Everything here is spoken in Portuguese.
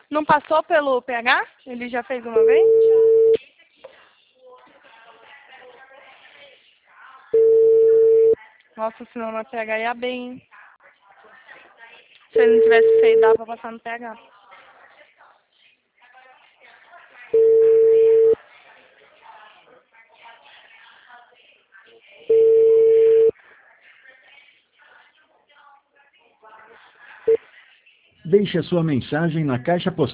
Não passou pelo PH? Ele já fez uma vez? Nossa, senão na PH ia bem, hein? Se ele não tivesse feito, dava pra passar no PH. Deixe a sua mensagem na caixa postal.